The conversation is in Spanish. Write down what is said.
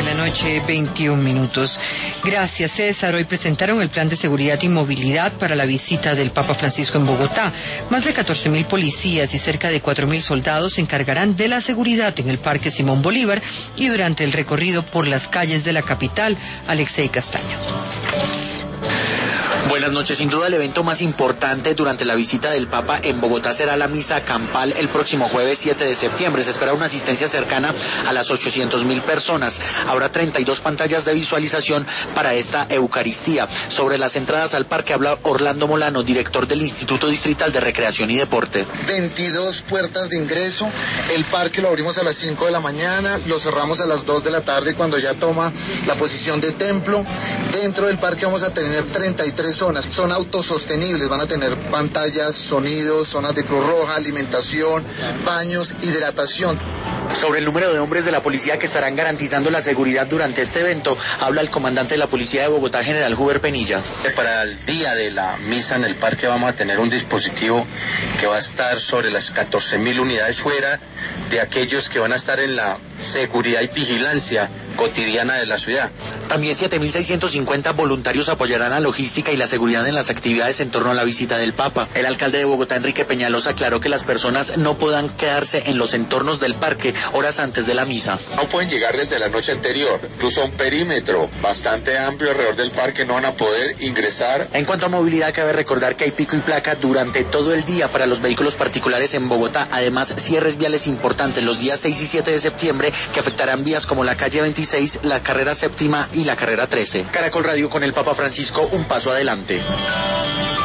8:21 p.m. Gracias, César. Hoy presentaron el plan de seguridad y movilidad para la visita del Papa Francisco en Bogotá. Más de 14.000 policías y cerca de 4.000 soldados se encargarán de la seguridad en el Parque Simón Bolívar y durante el recorrido por las calles de la capital. Alexei Castaño. Buenas noches. Sin duda el evento más importante durante la visita del Papa en Bogotá será la misa campal el próximo jueves 7 de septiembre. Se espera una asistencia cercana a las 800.000 personas. Habrá 32 pantallas de visualización para esta Eucaristía. Sobre las entradas al parque habla Orlando Molano, director del Instituto Distrital de Recreación y Deporte. 22 puertas de ingreso. El parque lo abrimos a las 5 de la mañana, lo cerramos a las 2 de la tarde cuando ya toma la posición de templo. Dentro del parque vamos a tener 33 zonas, son autosostenibles, van a tener pantallas, sonidos, zonas de Cruz Roja, alimentación, baños, hidratación. Sobre el número de hombres de la policía que estarán garantizando la seguridad durante este evento, habla el comandante de la policía de Bogotá, general Huber Penilla. Para el día de la misa en el parque vamos a tener un dispositivo que va a estar sobre las 14.000 unidades fuera de aquellos que van a estar en la seguridad y vigilancia cotidiana de la ciudad. También 7.650 voluntarios apoyarán la logística y la seguridad en las actividades en torno a la visita del Papa. El alcalde de Bogotá, Enrique Peñalosa, aclaró que las personas no podrán quedarse en los entornos del parque horas antes de la misa. No pueden llegar desde la noche anterior, incluso a un perímetro bastante amplio alrededor del parque no van a poder ingresar. En cuanto a movilidad, cabe recordar que hay pico y placa durante todo el día para los vehículos particulares en Bogotá. Además, cierres viales importantes los días 6 y 7 de septiembre que afectarán vías como la calle 26, la carrera séptima y la carrera 13. Caracol Radio con el Papa Francisco, un paso adelante.